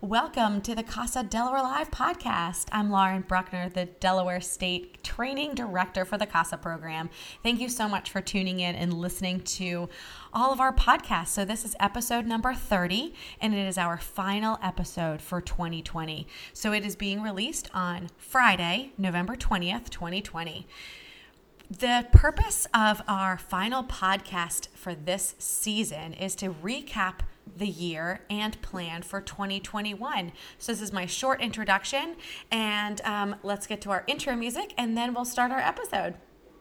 Welcome to the Casa Delaware Live podcast. I'm Lauren Bruckner, the Delaware State Training Director for the Casa program. Thank you so much for tuning in and listening to all of our podcasts. So this is episode number 30, and it is our final episode for 2020. So it is being released on Friday, November 20th, 2020. The purpose of our final podcast for this season is to recap the year and plan for 2021. So this is my short introduction, and let's get to our intro music, and then we'll start our episode.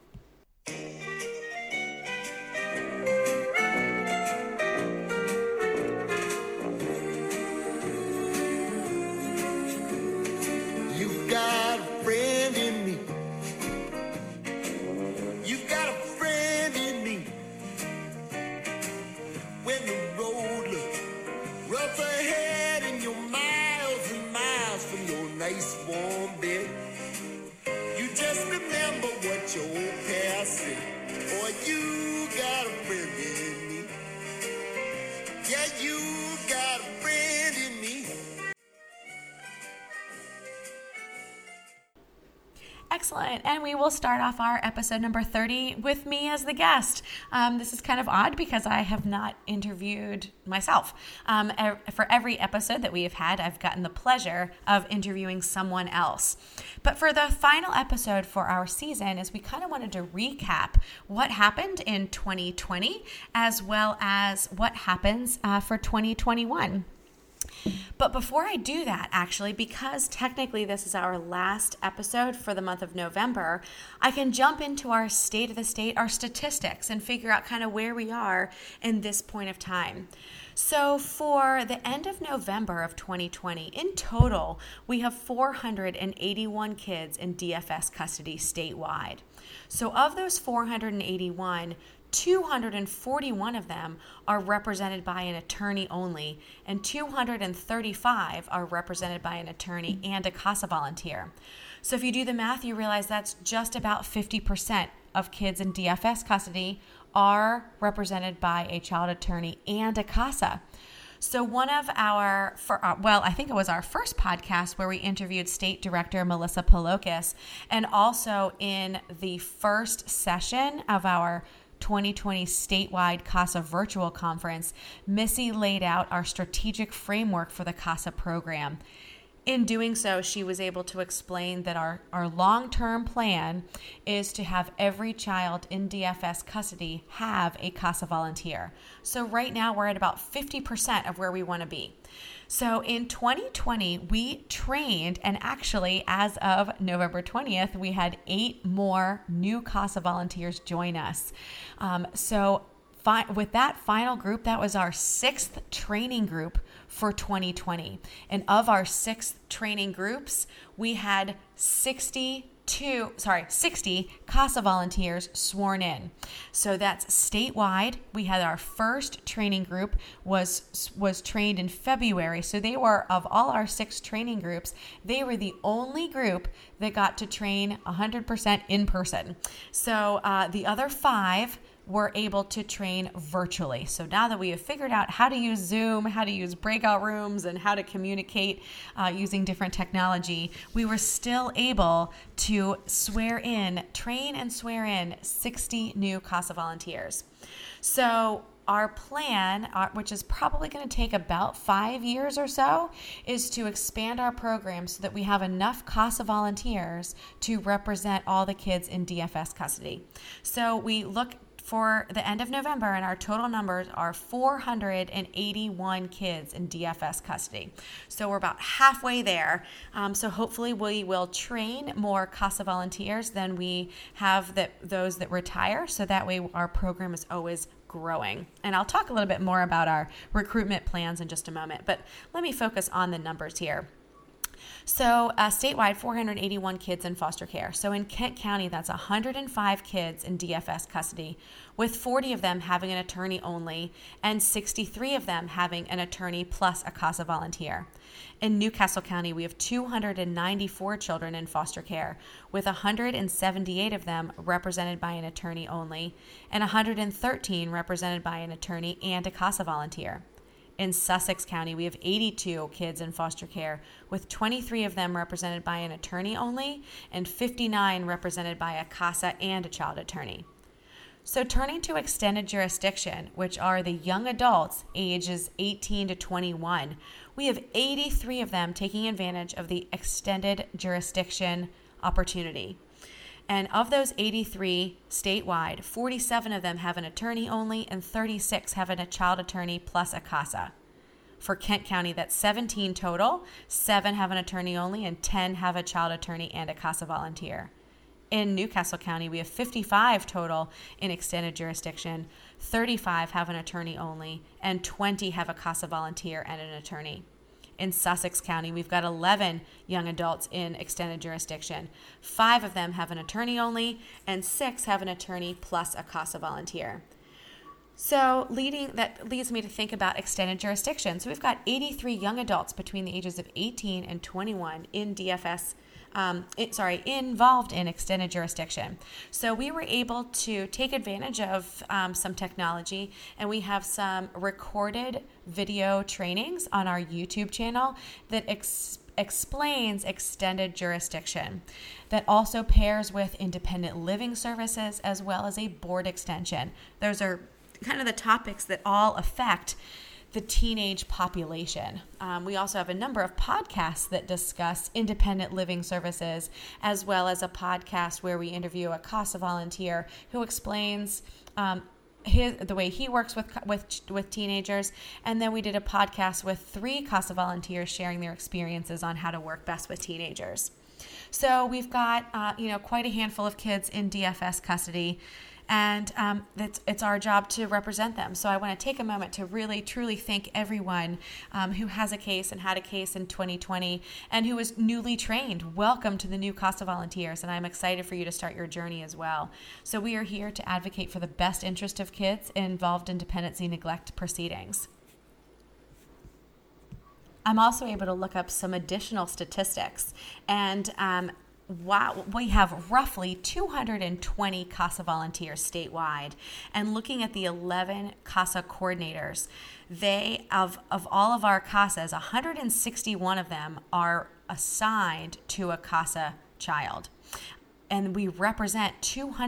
You've got a friend in me. You've got a friend in me. When the road looks rough ahead and you're miles and miles from your nice warm bed, you just remember what your old past said. Boy, you got a friend in me. Yeah, you got a friend in me. Excellent. And we will start off our episode number 30 with me as the guest. This is kind of odd because I have not interviewed myself. For every episode that we have had, I've gotten the pleasure of interviewing someone else. But for the final episode for our season is we kind of wanted to recap what happened in 2020 as well as what happens for 2021. But before I do that, actually, because technically this is our last episode for the month of November, I can jump into our state of the state, our statistics, and figure out kind of where we are in this point of time. So for the end of November of 2020, in total, we have 481 kids in DFS custody statewide. So of those 481, 241 of them are represented by an attorney only, and 235 are represented by an attorney and a CASA volunteer. So if you do the math, you realize that's just about 50% of kids in DFS custody are represented by a child attorney and a CASA. So one of our, I think it was our first podcast where we interviewed State Director Melissa Polokis, and also in the first session of our 2020 statewide CASA virtual conference, Missy laid out our strategic framework for the CASA program. In doing so, she was able to explain that our long-term plan is to have every child in DFS custody have a CASA volunteer. So right now we're at about 50% of where we want to be. So in 2020, we trained, and actually as of November 20th, we had 8 more new CASA volunteers join us. With that final group, that was our 6th training group for 2020. And of our 6 training groups, we had 60 CASA volunteers sworn in. So that's statewide. We had our first training group was trained in February. So they were, of all our 6 training groups, they were the only group that got to train 100% in person. So the other 5 were able to train virtually. So now that we have figured out how to use Zoom, how to use breakout rooms, and how to communicate using different technology, we were still able to train and swear in 60 new CASA volunteers. So our plan, which is probably going to take about 5 years or so, is to expand our program so that we have enough CASA volunteers to represent all the kids in DFS custody. So we look for the end of November, and our total numbers are 481 kids in DFS custody. So we're about halfway there. So hopefully we will train more CASA volunteers than we have those that retire. So that way our program is always growing. And I'll talk a little bit more about our recruitment plans in just a moment, but let me focus on the numbers here. So statewide, 481 kids in foster care. So in Kent County, that's 105 kids in DFS custody, with 40 of them having an attorney only and 63 of them having an attorney plus a CASA volunteer. In Newcastle County, we have 294 children in foster care, with 178 of them represented by an attorney only and 113 represented by an attorney and a CASA volunteer. In Sussex County, we have 82 kids in foster care, with 23 of them represented by an attorney only and 59 represented by a CASA and a child attorney. So turning to extended jurisdiction, which are the young adults ages 18 to 21, we have 83 of them taking advantage of the extended jurisdiction opportunity. And of those 83 statewide, 47 of them have an attorney only and 36 have a child attorney plus a CASA. For Kent County, that's 17 total. 7 have an attorney only and 10 have a child attorney and a CASA volunteer. In Newcastle County, we have 55 total in extended jurisdiction. 35 have an attorney only, and 20 have a CASA volunteer and an attorney. In Sussex County, we've got 11 young adults in extended jurisdiction. 5 of them have an attorney only, and 6 have an attorney plus a CASA volunteer. So that leads me to think about extended jurisdiction. So we've got 83 young adults between the ages of 18 and 21 in DFS involved in extended jurisdiction. So we were able to take advantage of some technology, and we have some recorded video trainings on our YouTube channel that explains extended jurisdiction, that also pairs with independent living services as well as a board extension. Those are kind of the topics that all affect the teenage population. We also have a number of podcasts that discuss independent living services, as well as a podcast where we interview a CASA volunteer who explains the way he works with teenagers. And then we did a podcast with 3 CASA volunteers sharing their experiences on how to work best with teenagers. So we've got quite a handful of kids in DFS custody, and it's our job to represent them. So I want to take a moment to really, truly thank everyone who has a case and had a case in 2020 and who is newly trained. Welcome to the new CASA volunteers, and I'm excited for you to start your journey as well. So we are here to advocate for the best interest of kids involved in dependency neglect proceedings. I'm also able to look up some additional statistics, and we have roughly 220 CASA volunteers statewide. And looking at the 11 CASA coordinators, of all of our CASAs, 161 of them are assigned to a CASA child. And we represent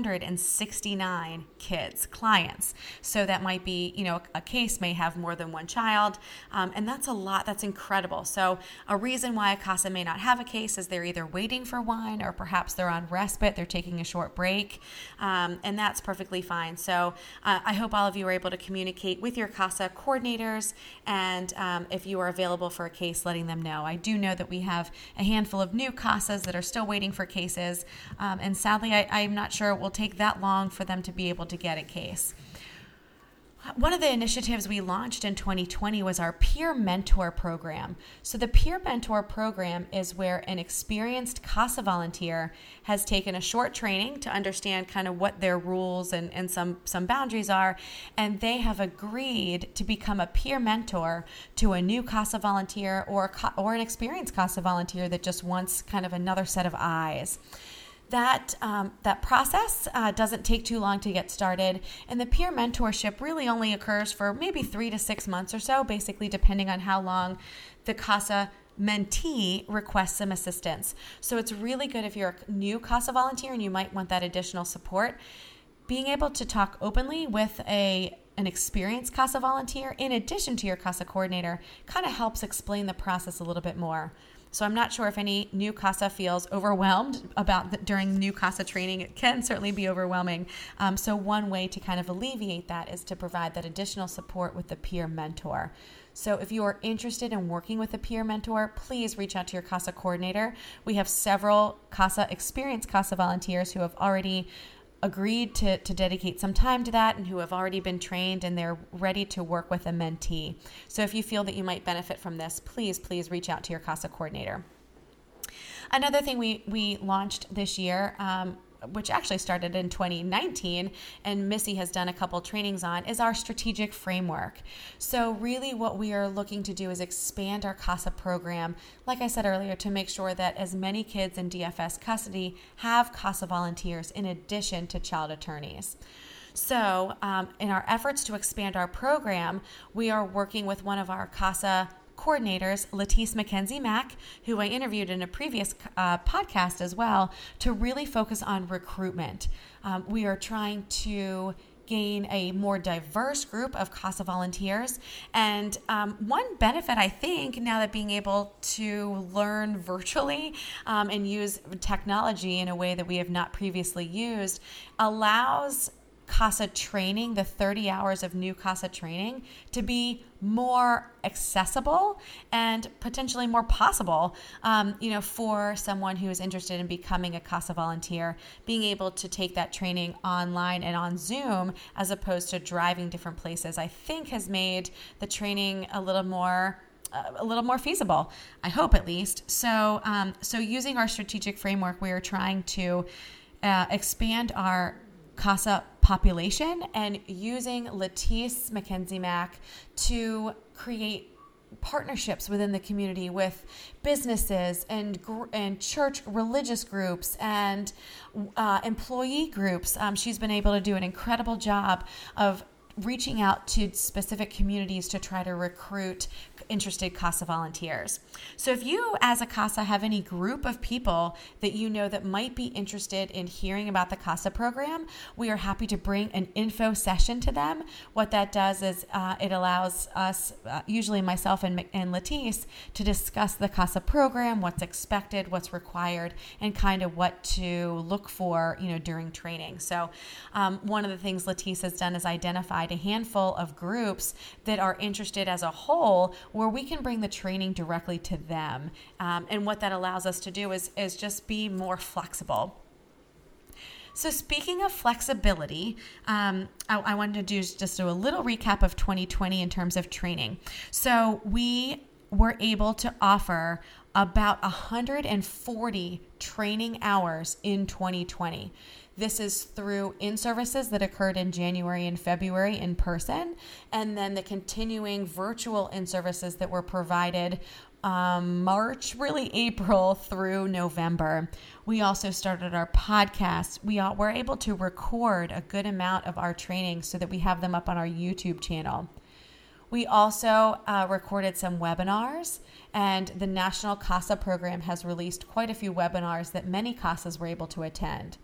269 clients. So that might be, a case may have more than one child, and that's a lot. That's incredible. So a reason why a CASA may not have a case is they're either waiting for one, or perhaps they're on respite, they're taking a short break, and that's perfectly fine. So I hope all of you are able to communicate with your CASA coordinators, and if you are available for a case, letting them know. I do know that we have a handful of new CASAs that are still waiting for cases, and sadly, I'm not sure it will take that long for them to be able to get a case. One of the initiatives we launched in 2020 was our Peer Mentor Program. So the Peer Mentor Program is where an experienced CASA volunteer has taken a short training to understand kind of what their rules and some boundaries are, and they have agreed to become a peer mentor to a new CASA volunteer or an experienced CASA volunteer that just wants kind of another set of eyes. That process doesn't take too long to get started, and the peer mentorship really only occurs for maybe 3 to 6 months or so, basically depending on how long the CASA mentee requests some assistance. So it's really good if you're a new CASA volunteer and you might want that additional support. Being able to talk openly with an experienced CASA volunteer in addition to your CASA coordinator kind of helps explain the process a little bit more. So I'm not sure if any new CASA feels overwhelmed during new CASA training. It can certainly be overwhelming. So one way to kind of alleviate that is to provide that additional support with the peer mentor. So if you are interested in working with a peer mentor, please reach out to your CASA coordinator. We have several experienced CASA volunteers who have already agreed to dedicate some time to that and who have already been trained, and they're ready to work with a mentee. So if you feel that you might benefit from this, please reach out to your CASA coordinator. Another thing we launched this year, which actually started in 2019, and Missy has done a couple trainings on, is our strategic framework. So really what we are looking to do is expand our CASA program, like I said earlier, to make sure that as many kids in DFS custody have CASA volunteers in addition to child attorneys. So in our efforts to expand our program, we are working with one of our CASA coordinators, Latice McKenzie Mack, who I interviewed in a previous podcast as well, to really focus on recruitment. We are trying to gain a more diverse group of CASA volunteers. And one benefit, I think, now that being able to learn virtually and use technology in a way that we have not previously used, allows CASA training, the 30 hours of new CASA training, to be more accessible and potentially more possible, for someone who is interested in becoming a CASA volunteer, being able to take that training online and on Zoom as opposed to driving different places, I think has made the training a little more feasible, I hope at least. So using our strategic framework, we are trying to expand our CASA population and using Latice McKenzie Mack to create partnerships within the community with businesses and church religious groups and employee groups. She's been able to do an incredible job of reaching out to specific communities to try to recruit interested CASA volunteers. So if you as a CASA have any group of people that you know that might be interested in hearing about the CASA program, we are happy to bring an info session to them. What that does is it allows us, usually myself and Latice, to discuss the CASA program, what's expected, what's required, and kind of what to look for, during training. So one of the things Latice has done is identified a handful of groups that are interested as a whole where we can bring the training directly to them. And what that allows us to do is just be more flexible. So speaking of flexibility, I wanted to do a little recap of 2020 in terms of training. So we were able to offer about 140 training hours in 2020. This is through in-services that occurred in January and February in person, and then the continuing virtual in-services that were provided March, really April through November. We also started our podcast. We were able to record a good amount of our training so that we have them up on our YouTube channel. We also recorded some webinars, and the National CASA program has released quite a few webinars that many CASAs were able to attend.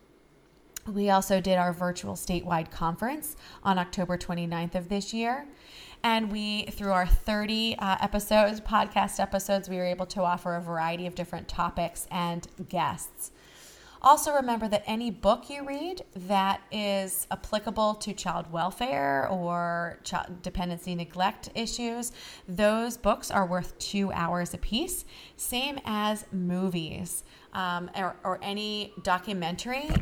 We also did our virtual statewide conference on October 29th of this year. And through our 30 podcast episodes, we were able to offer a variety of different topics and guests. Also remember that any book you read that is applicable to child welfare or child dependency neglect issues, those books are worth 2 hours apiece. Same as movies or any documentary,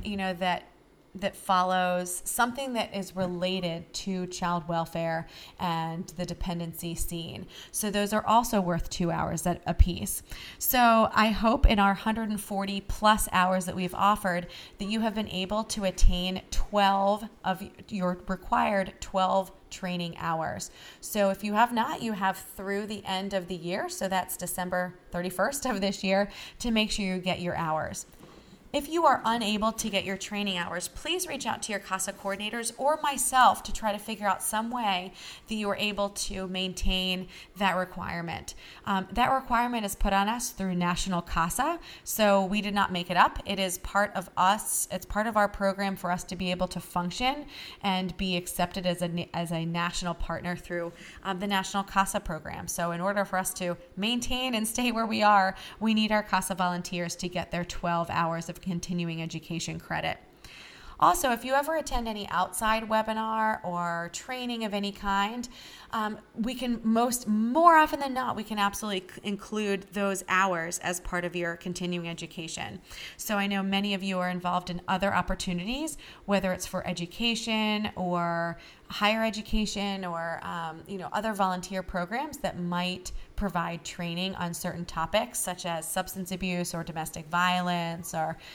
that follows something that is related to child welfare and the dependency scene. So those are also worth 2 hours a piece. So I hope in our 140 plus hours that we've offered that you have been able to attain 12 of your required 12 training hours. So if you have not, you have through the end of the year, so that's December 31st of this year, to make sure you get your hours. If you are unable to get your training hours, please reach out to your CASA coordinators or myself to try to figure out some way that you are able to maintain that requirement. That requirement is put on us through National CASA, so we did not make it up. It is part of us. It's part of our program for us to be able to function and be accepted as a national partner through the National CASA program. So in order for us to maintain and stay where we are, we need our CASA volunteers to get their 12 hours of continuing education credit. Also, if you ever attend any outside webinar or training of any kind, we can more often than not, we can absolutely include those hours as part of your continuing education. So I know many of you are involved in other opportunities, whether it's for education or higher education or other volunteer programs that might provide training on certain topics such as substance abuse or domestic violence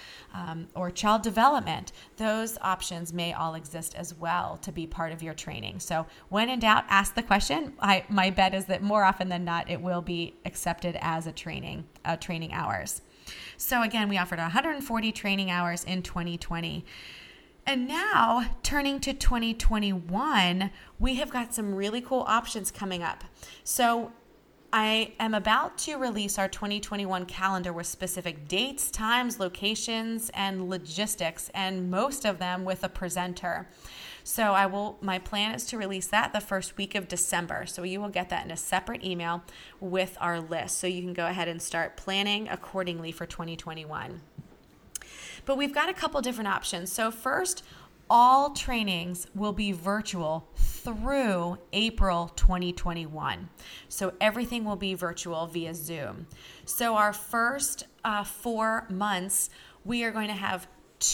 or child development. Those options may all exist as well to be part of your training. So when in doubt, ask the question. My bet is that more often than not, it will be accepted as a training hours. So again, we offered 140 training hours in 2020. And now, turning to 2021, we have got some really cool options coming up. So I am about to release our 2021 calendar with specific dates, times, locations, and logistics, and most of them with a presenter. So my plan is to release that the first week of December. So you will get that in a separate email with our list. So you can go ahead and start planning accordingly for 2021. But we've got a couple different options. So first, all trainings will be virtual through April 2021. So everything will be virtual via Zoom. So our first 4 months, we are going to have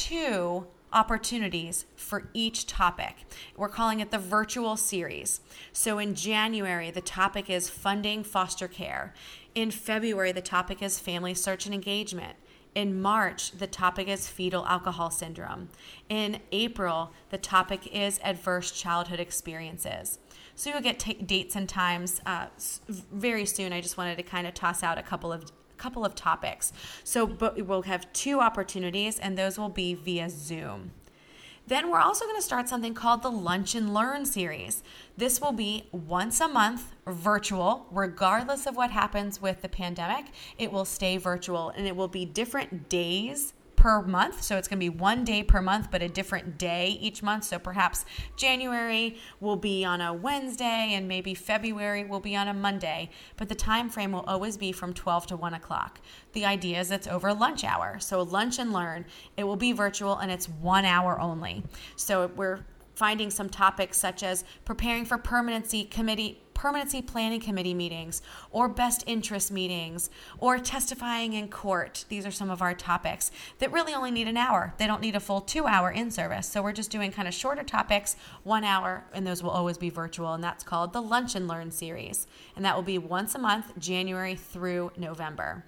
2 opportunities for each topic. We're calling it the virtual series. So in January, the topic is funding foster care. In February, the topic is family search and engagement. In March, the topic is fetal alcohol syndrome. In April, the topic is adverse childhood experiences. So you'll get dates and times very soon. I just wanted to kind of toss out a couple of topics. But we'll have 2 opportunities, and those will be via Zoom. Then we're also going to start something called the Lunch and Learn series. This will be once a month, virtual, regardless of what happens with the pandemic. It will stay virtual, and it will be different days per month. So it's going to be 1 day per month, but a different day each month. So perhaps January will be on a Wednesday, and maybe February will be on a Monday. But the time frame will always be from 12 to 1 o'clock. The idea is it's over lunch hour. So Lunch and Learn, it will be virtual, and it's 1 hour only. So we're finding some topics such as preparing for permanency planning committee meetings, or best interest meetings, or testifying in court. These are some of our topics that really only need an hour. They don't need a full 2 hour in service. So we're just doing kind of shorter topics, 1 hour, and those will always be virtual. And that's called the Lunch and Learn series. And that will be once a month, January through November.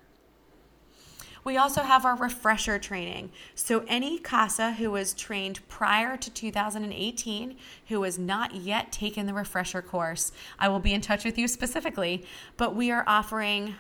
We also have our refresher training. So any CASA who was trained prior to 2018, who has not yet taken the refresher course, I will be in touch with you specifically, but we are offering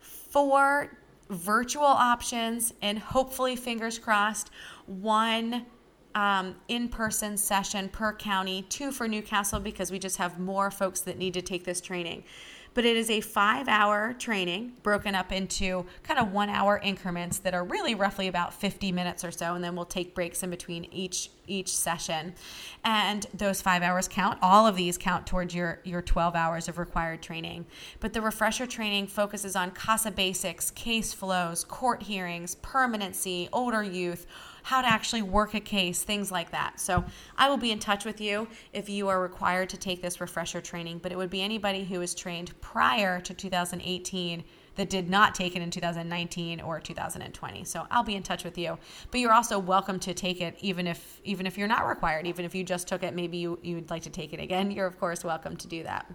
4 virtual options and hopefully, fingers crossed, 1 in-person session per county, 2 for Newcastle because we just have more folks that need to take this training. But it is a 5-hour training broken up into kind of 1 hour increments that are really roughly about 50 minutes or so. And then we'll take breaks in between each session. And those 5 hours count. All of these count towards your 12 hours of required training. But the refresher training focuses on CASA basics, case flows, court hearings, permanency, older youth, how to actually work a case, things like that. So I will be in touch with you if you are required to take this refresher training, but it would be anybody who was trained prior to 2018 that did not take it in 2019 or 2020. So I'll be in touch with you. But you're also welcome to take it even if you're not required, even if you just took it, maybe you'd like to take it again, you're of course welcome to do that.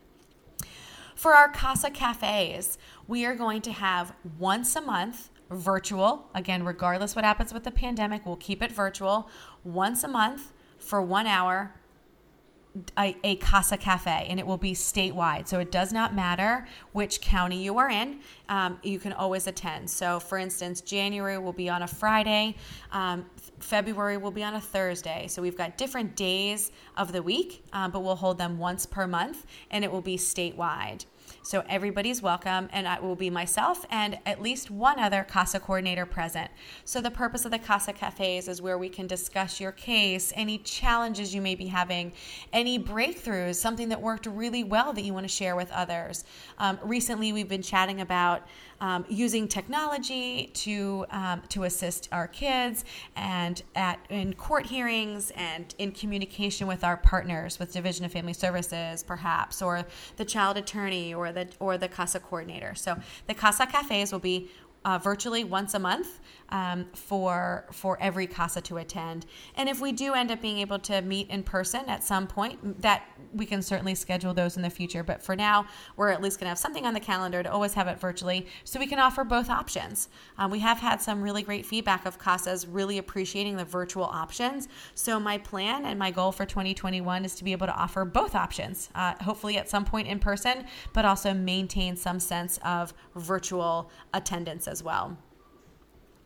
For our CASA cafes, we are going to have once a month virtual. Again, regardless what happens with the pandemic, we'll keep it virtual. Once a month for 1 hour, a CASA cafe, and it will be statewide. So it does not matter which county you are in. You can always attend. So for instance, January will be on a Friday. February will be on a Thursday. So we've got different days of the week, but we'll hold them once per month, and it will be statewide. So everybody's welcome, and it will be myself and at least one other CASA coordinator present. So the purpose of the CASA cafes is where we can discuss your case, any challenges you may be having, any breakthroughs, something that worked really well that you want to share with others. Recently, we've been chatting about using technology to assist our kids and in court hearings and in communication with our partners, with Division of Family Services, perhaps, or the child attorney or the CASA coordinator. So the CASA cafes will be virtually once a month for every CASA to attend. And if we do end up being able to meet in person at some point, that we can certainly schedule those in the future. But for now, we're at least going to have something on the calendar to always have it virtually so we can offer both options. We have had some really great feedback of CASAs really appreciating the virtual options. So my plan and my goal for 2021 is to be able to offer both options, hopefully at some point in person, but also maintain some sense of virtual attendance as well.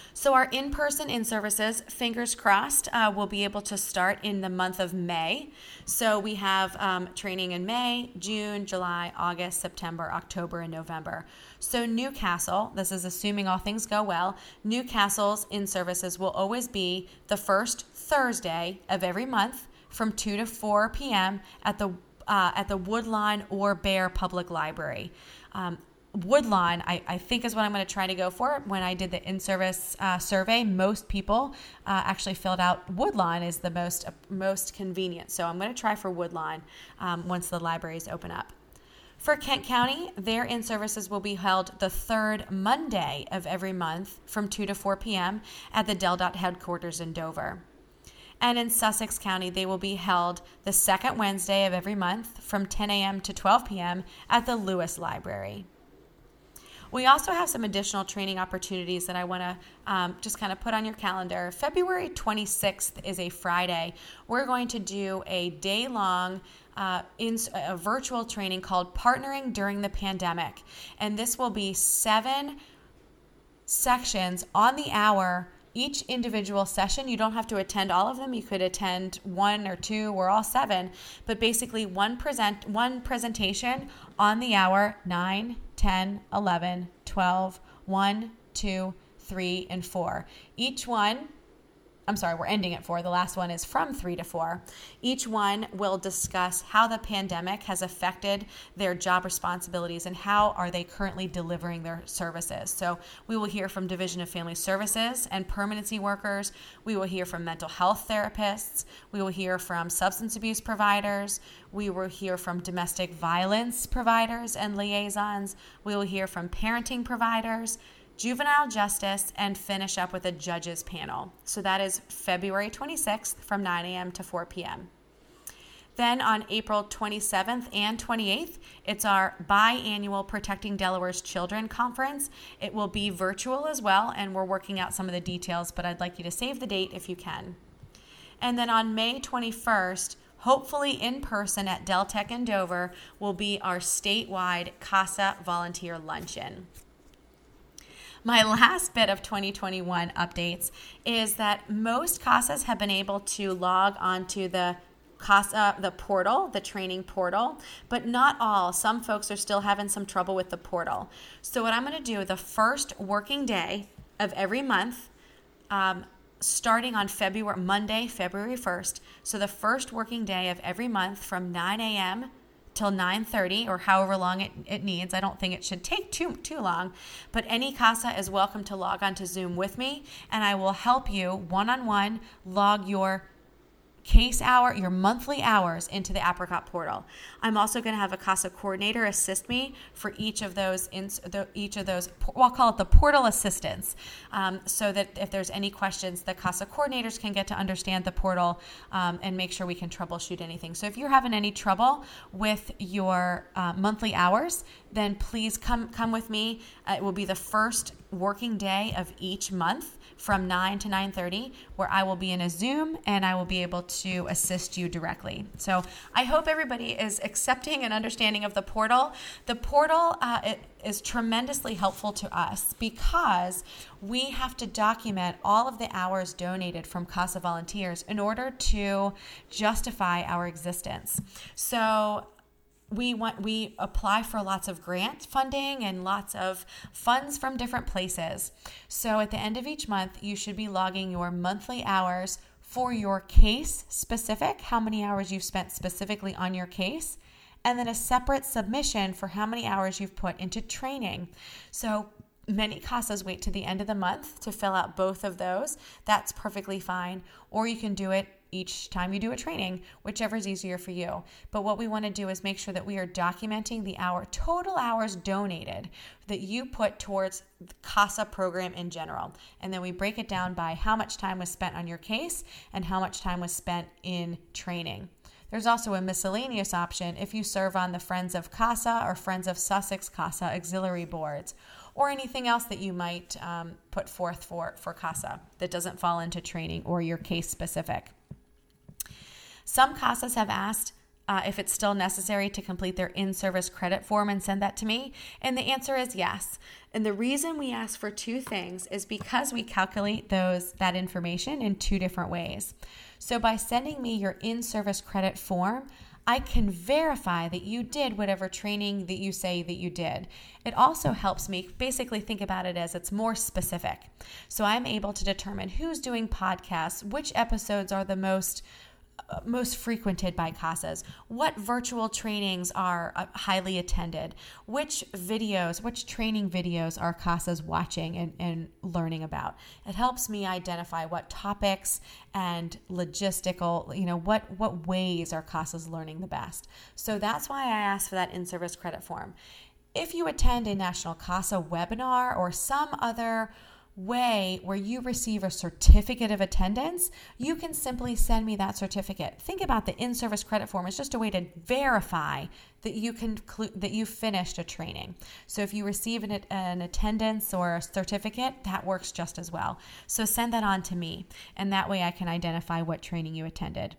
So our in-person in-services, fingers crossed, will be able to start in the month of May. So we have training in May, June, July, August, September, October, and November. So Newcastle, this is assuming all things go well, Newcastle's in-services will always be the first Thursday of every month from 2 to 4 p.m. at the Woodlawn or Bear Public Library. Woodlawn, I think, is what I'm going to try to go for. When I did the in-service survey, most people actually filled out Woodlawn is the most convenient. So I'm going to try for Woodlawn once the libraries open up. For Kent County, their in-services will be held the third Monday of every month from 2 to 4 p.m. at the DelDOT headquarters in Dover. And in Sussex County, they will be held the second Wednesday of every month from 10 a.m. to 12 p.m. at the Lewis Library. We also have some additional training opportunities that I want to just kind of put on your calendar. February 26th is a Friday. We're going to do a day-long a virtual training called Partnering During the Pandemic. And this will be 7 sections on the hour. Each individual session, you don't have to attend all of them. You could attend 1 or 2 or all 7, but basically one presentation on the hour, 9, 10, 11, 12, 1, 2, 3, and 4. We're ending at 4. The last one is from 3 to 4. Each one will discuss how the pandemic has affected their job responsibilities and how are they currently delivering their services. So we will hear from Division of Family Services and permanency workers. We will hear from mental health therapists. We will hear from substance abuse providers. We will hear from domestic violence providers and liaisons. We will hear from parenting providers, juvenile justice, and finish up with a judges panel. So that is February 26th from 9 a.m. to 4 p.m. Then on April 27th and 28th, it's our biannual Protecting Delaware's Children Conference. It will be virtual as well, and we're working out some of the details, but I'd like you to save the date if you can. And then on May 21st, hopefully in person at Deltec in Dover, will be our statewide CASA Volunteer Luncheon. My last bit of 2021 updates is that most CASAs have been able to log onto the CASA, the portal, the training portal, but not all. Some folks are still having some trouble with the portal. So what I'm going to do, the first working day of every month, starting on Monday, February 1st, so the first working day of every month from 9 a.m. till 9:30 or however long it needs. I don't think it should take too long, but any CASA is welcome to log on to Zoom with me, and I will help you one-on-one log your case hour, your monthly hours into the Apricot portal. I'm also going to have a CASA coordinator assist me for each of those, I'll call it the portal assistants, so that if there's any questions, the CASA coordinators can get to understand the portal and make sure we can troubleshoot anything. So if you're having any trouble with your monthly hours, then please come with me. It will be the first working day of each month from 9 to 9:30, where I will be in a Zoom and I will be able to assist you directly. So I hope everybody is accepting and understanding of the portal. The portal it is tremendously helpful to us because we have to document all of the hours donated from CASA volunteers in order to justify our existence. So we apply for lots of grant funding and lots of funds from different places. So at the end of each month, you should be logging your monthly hours for your case specific, how many hours you've spent specifically on your case, and then a separate submission for how many hours you've put into training. So many CASAs wait to the end of the month to fill out both of those. That's perfectly fine. Or you can do it each time you do a training, whichever is easier for you. But what we want to do is make sure that we are documenting the total hours donated that you put towards the CASA program in general. And then we break it down by how much time was spent on your case and how much time was spent in training. There's also a miscellaneous option if you serve on the Friends of CASA or Friends of Sussex CASA auxiliary boards, or anything else that you might put forth for CASA that doesn't fall into training or your case specific. Some CASAs have asked if it's still necessary to complete their in-service credit form and send that to me? And the answer is yes. And the reason we ask for two things is because we calculate that information in two different ways. So by sending me your in-service credit form, I can verify that you did whatever training that you say that you did. It also helps me basically think about it as it's more specific. So I'm able to determine who's doing podcasts, which episodes are the most frequented by CASAs, what virtual trainings are highly attended, which training videos are CASAs watching and learning about. It helps me identify what topics and logistical, what ways are CASAs learning the best. So that's why I asked for that in-service credit form. If you attend a National CASA webinar or some other way where you receive a certificate of attendance, you can simply send me that certificate. Think about the in-service credit form as just a way to verify that you finished a training. So if you receive an attendance or a certificate, that works just as well. So send that on to me, and that way I can identify what training you attended.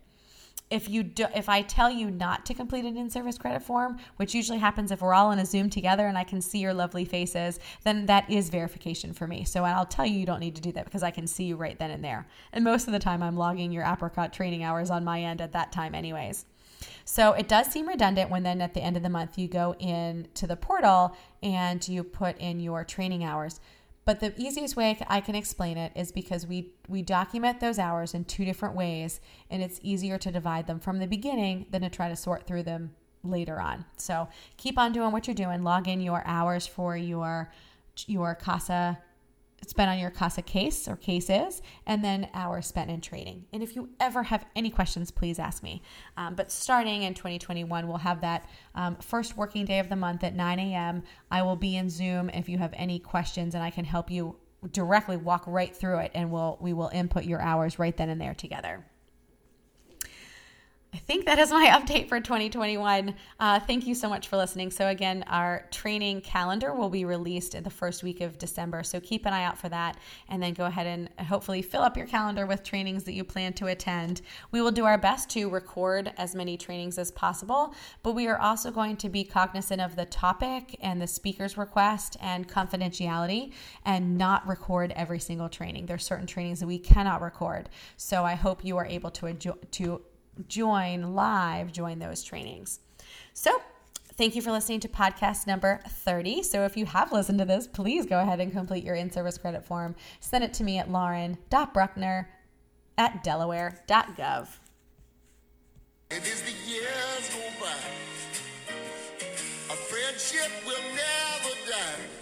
If I tell you not to complete an in-service credit form, which usually happens if we're all in a Zoom together and I can see your lovely faces, then that is verification for me. So I'll tell you don't need to do that because I can see you right then and there. And most of the time I'm logging your Apricot training hours on my end at that time anyways. So it does seem redundant when then at the end of the month you go into the portal and you put in your training hours. But the easiest way I can explain it is because we document those hours in two different ways, and it's easier to divide them from the beginning than to try to sort through them later on. So keep on doing what you're doing. Log in your hours for your CASA spent on your CASA case or cases, and then hours spent in training. And if you ever have any questions, please ask me. But starting in 2021, we'll have that first working day of the month at 9 a.m. I will be in Zoom if you have any questions, and I can help you directly walk right through it, and we will input your hours right then and there together. I think that is my update for 2021. Thank you so much for listening. So again, our training calendar will be released in the first week of December. So keep an eye out for that, and then go ahead and hopefully fill up your calendar with trainings that you plan to attend. We will do our best to record as many trainings as possible, but we are also going to be cognizant of the topic and the speaker's request and confidentiality, and not record every single training. There's certain trainings that we cannot record. So I hope you are able to join those trainings. So thank you for listening to podcast number 30. So if you have listened to this, please go ahead and complete your in-service credit form. Send it to me at lauren.bruckner@delaware.gov. And as the years go by, a friendship will never die.